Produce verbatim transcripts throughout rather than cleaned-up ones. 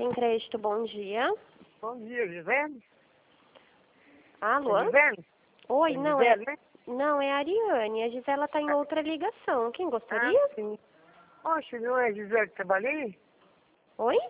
Sem Crédito, bom dia. Bom dia, Gisele. Alô? É Gisele? Oi, É não, Gisele, é, né? não, é a Ariane. A Gisela está em outra ligação. Quem Ah, gostaria? sim. Poxa, não é Gisele que trabalhei? Oi?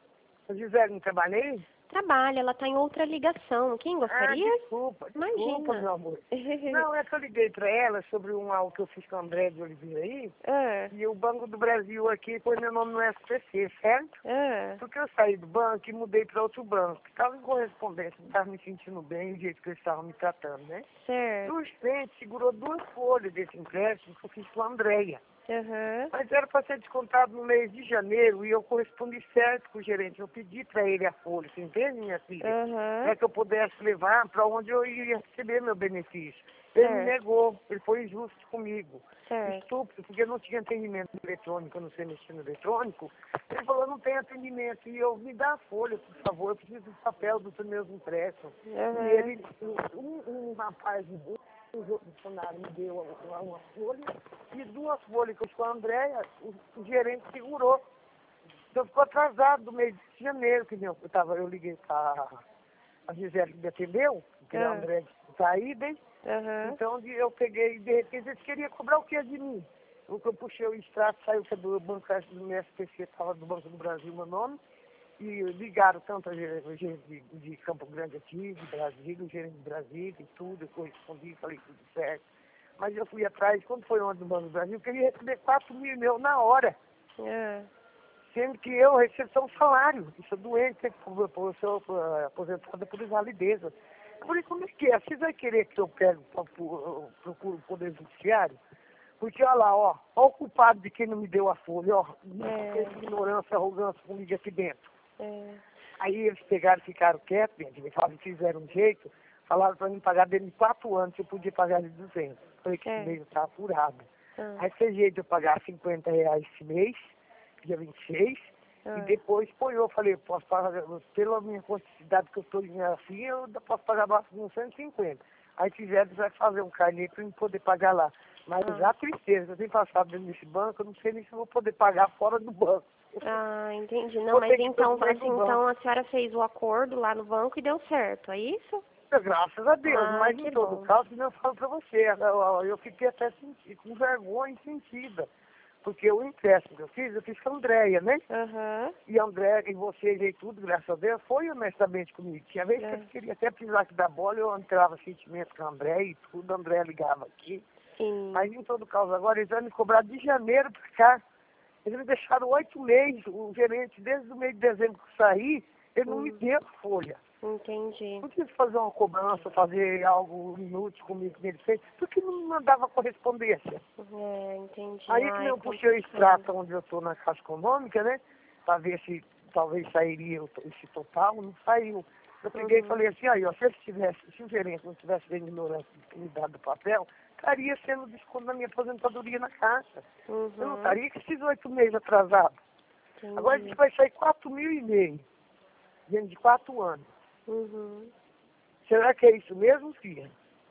A Gisele não trabalhei? Trabalha, ela está em outra ligação. Quem Ah, gostaria? desculpa, desculpa, Imagina. meu amor. Não, é que eu liguei pra ela sobre um algo que eu fiz com o André de Oliveira aí, ah, e o Banco do Brasil aqui pôs meu nome no S P C, certo? ah, Porque eu saí do banco e mudei para outro banco. Estava em correspondência, não estava me sentindo bem do jeito que eles estavam me tratando, né? E certo. o gerente segurou duas folhas desse empréstimo que eu fiz com a Andréia. Aham, Mas era para ser descontado no mês de janeiro e eu correspondi certo com o gerente. Eu pedi para ele a folha, você entende, minha filha? aham, Para que eu pudesse levar para onde eu iria receber meu benefício. Ele me certo, negou, ele foi injusto comigo. certo. Estúpido, porque não tinha atendimento eletrônico, eu não sei mexer no eletrônico. Ele falou, não tem atendimento. E eu, me dá a folha, por favor, eu preciso do papel dos meus impressos. E Aham, ele, um, um rapaz, um um outro funcionário me deu uma, uma folha, e duas folhas que eu com a Andréia, o, o gerente segurou. Então ficou atrasado do mês de janeiro, que eu, tava, eu liguei para a Gisele que me atendeu, que a ah, André saída, hein? aham, Então de- eu peguei, de repente eles queriam cobrar o que de mim? O que eu puxei o extrato, saiu que é do banco do meu S P C, estava do Banco do Brasil meu nome, e ligaram tanto a gerente de, de Campo Grande aqui, de Brasília, o gerente de Brasília e tudo, eu correspondi, falei tudo certo. Mas eu fui atrás, quando foi ontem no Banco do Brasil, eu queria receber quatro mil meu na hora, ah, sendo que eu recebo só um salário. Eu sou doente, eu sou uh, aposentada por invalideza. Eu falei, como é que é? Vocês vão querer que eu pegue, procure o Poder Judiciário? Porque, olha lá, ó, ó o culpado de quem não me deu a folha, ó, é, essa ignorância, arrogância comigo aqui dentro. é, Aí eles pegaram e ficaram quietos, gente, me falaram, fizeram um jeito, falaram para mim pagar dentro de quatro anos, eu podia pagar de duzentos. Falei que esse certo. mês eu estava furado. Ah, Aí fez jeito de eu pagar cinquenta reais esse mês, dia vinte e seis, e ah, depois foi eu, falei, posso pagar, pela minha quantidade que eu estou em assim, eu ainda posso pagar mais uns cento e cinquenta. Aí fizeram, vai fazer um carnê para eu poder pagar lá. Mas ah. a tristeza, eu tenho passado dentro desse banco, eu não sei nem se eu vou poder pagar fora do banco. Ah, entendi. Não, Vou mas ter que então, procurar assim, no banco. então a senhora fez o acordo lá no banco e deu certo, é isso? Graças a Deus, Ah, mas em que todo bom. caso, como eu falo para você, eu, eu fiquei até senti, com vergonha e sentida, porque o empréstimo que eu fiz, eu fiz com a Andréia, né? Aham. E a Andréia, e vocês e tudo, graças a Deus, foi honestamente comigo. Tinha vez que É. eu queria até precisar aqui da bola, eu entrava sentimento com a Andréia e tudo, a Andréia ligava aqui. Sim. Mas em todo caso, agora eles vão me cobrar de janeiro para cá. Eles me deixaram oito meses, o gerente, desde o mês de dezembro que eu saí, ele não me Hum, deu folha. entendi. Não quis fazer uma cobrança, fazer algo inútil comigo que ele fez, porque não me mandava correspondência. É, entendi. Aí que Ai, eu puxei o complicado. extrato onde eu estou na Caixa Econômica, né? Para ver se talvez sairia o- esse total, não saiu. Eu peguei e Uhum. falei assim, aí, ó, se ele tivesse, se o gerente não tivesse bem ignorante de ter me dado o papel, estaria sendo desconto da minha aposentadoria na Caixa. Eu não Uhum. estaria com esses oito meses atrasados. Agora a Entendi. gente vai sair quatro mil e meio, dentro de quatro anos. Uhum. Será que é isso mesmo, filha?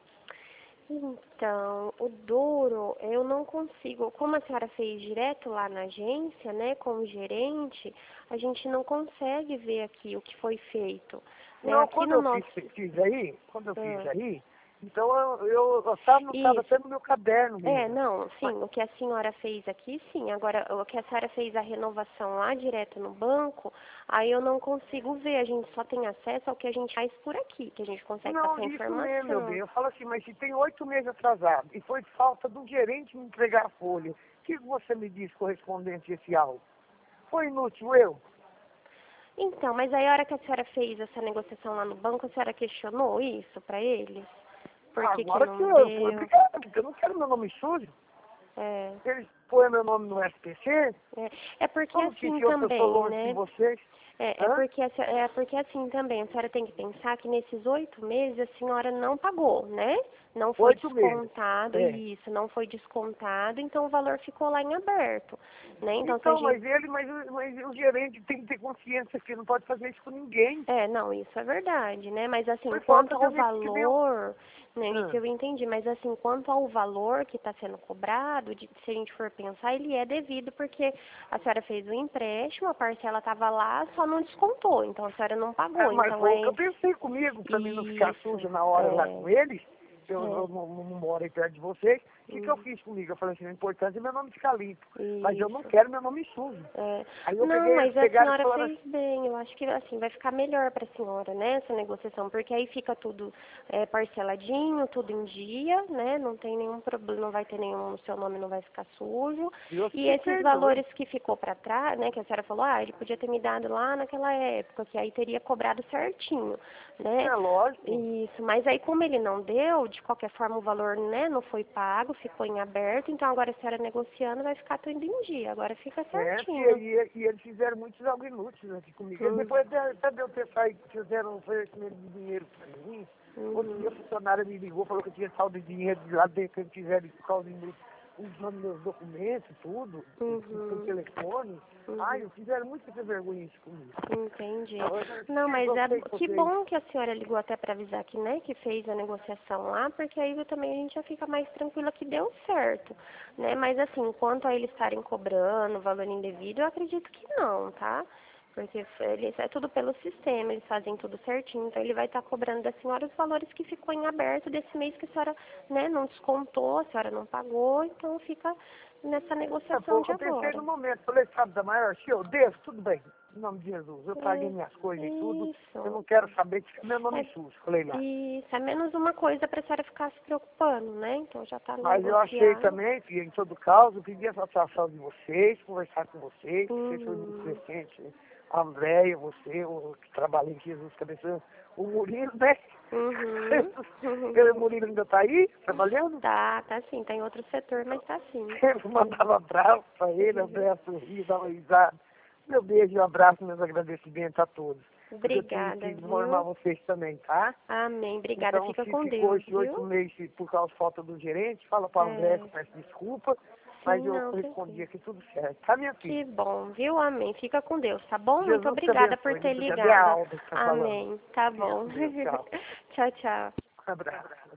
Então, o duro, eu não consigo, como a senhora fez direto lá na agência, né, com o gerente, a gente não consegue ver aqui o que foi feito, né, Não, aqui quando no eu fiz, nosso... fiz aí, quando eu fiz Ah, aí, então eu, eu, eu tava, não estava isso. até no meu caderno É, mesmo. não, sim, Mas, o que a senhora fez aqui, sim. Agora, o que a senhora fez a renovação lá direto no banco, aí eu não consigo ver. A gente só tem acesso ao que a gente faz por aqui, que a gente consegue não, passar isso mesmo, meu bem. informação. Eu falo assim, mas se tem oito meses atrasado e foi falta do gerente me entregar a folha, o que você me diz correspondente a esse algo? Foi inútil eu? Então, mas aí a hora que a senhora fez essa negociação lá no banco, a senhora questionou isso para eles? Por que que Agora que não eu, eu, deu? eu não quero meu nome sujo. É, Eles põem meu nome no S P C, é, é porque como que assim eu que eu sou também, longe de né? vocês? É, é, Hã? porque, a se- é porque assim também, a senhora tem que pensar que nesses oito meses a senhora não pagou, né? Não foi Oito meses. descontado, É. isso, não foi descontado, então o valor ficou lá em aberto, né? Então se a Então, gente... mas ele, mas, o- mas o gerente tem que ter consciência que não pode fazer isso com ninguém. É, não, isso é verdade, né? Mas assim, Foi quanto falta de ao honesty- que nem eu. valor, Né, Ah. isso eu entendi, mas assim, quanto ao valor que está sendo cobrado, de- se a gente for pensar, ele é devido porque a senhora fez o empréstimo, a parcela estava lá, só não descontou, então a senhora não pagou, Ah, mas então foi o é que eu pensei comigo, pra mim não ficar isso, suja na hora lá é, com eles. Eu, é, eu não, não moro aí perto de vocês. O que, que eu hum, fiz comigo? Eu falei assim, o importante é meu nome ficar limpo. Mas eu não isso. quero meu nome sujo. É. Aí eu Não, peguei, eles mas a pegaram e senhora falaram fez assim, bem. Eu acho que assim vai ficar melhor para a senhora, né, essa negociação, porque aí fica tudo é, parceladinho, tudo em dia, né? Não tem nenhum problema, não vai ter nenhum, seu nome não vai ficar sujo. eu E esses fiquei doido. valores que ficou para trás, né, que a senhora falou, ah, ele podia ter me dado lá naquela época, que aí teria cobrado certinho, né? É lógico. Isso, mas aí como ele não deu, de qualquer forma o valor, né, não foi pago, ficou em aberto, então agora a senhora negociando vai ficar tudo em dia, agora fica É, certinho. e, e, e eles fizeram muitos algo inúteis aqui comigo. E Hum, depois até, até de eu ter saído, fizeram um oferecimento de dinheiro pra mim. Outro dia a uhum, funcionária me ligou, falou que eu tinha saldo de dinheiro de lá dentro, que eles fizeram por causa de usando meus documentos, tudo, por uhum, telefone. Ai, uhum, eu fizeram muito vergonha isso comigo. entendi. Agora, Não, eu mas é, gostei de que vocês. bom que a senhora ligou até para avisar que, né, que fez a negociação lá, porque aí também a gente já fica mais tranquila que deu certo, né? Mas assim, quanto a eles estarem cobrando valor indevido, eu acredito que não, tá? Porque eles, é tudo pelo sistema, eles fazem tudo certinho, então ele vai estar cobrando da senhora os valores que ficou em aberto desse mês que a senhora, né, não descontou, a senhora não pagou, então fica nessa É, negociação pô, de eu pensei agora. no momento, falei, sabe, da maior, se eu devo, tudo bem, em nome de Jesus, eu paguei minhas É, coisas e tudo, eu isso. não quero saber que fica meu nome É, sujo, falei lá. isso, é menos uma coisa para a senhora ficar se preocupando, né? Então já está Mas eu achei negociado. também que, em todo caso, eu pedi a satisfação de vocês, conversar com vocês, vocês foram muito Uhum, presentes, a Andréia, você, o que trabalha em Jesus Cabeça, o Murilo, né? uhum. O Murilo ainda está aí, trabalhando? Tá, tá sim, tá em outro setor, mas tá sim. Eu mandava abraço para ele, a Andréia sorria, dava risada. Meu beijo e um abraço, meus agradecimentos a todos. Porque eu tive Obrigada, que desmormar viu? vocês também, tá? Amém, obrigada. Então, Fica se com ficou Deus, esses oito viu? meses por causa da falta do gerente, fala para a André que É, eu peço desculpa, mas sim, eu não, respondi tranquilo. aqui tudo certo. Tá, minha filha? Que bom, viu? Amém. Fica com Deus, tá bom? Muito Jesus te obrigada por abençoe. ter Muito obrigado. É a ligado. Alda que tá falando. Amém. Tá Fica bom. com Deus. Tchau. Tchau, tchau. Um abraço.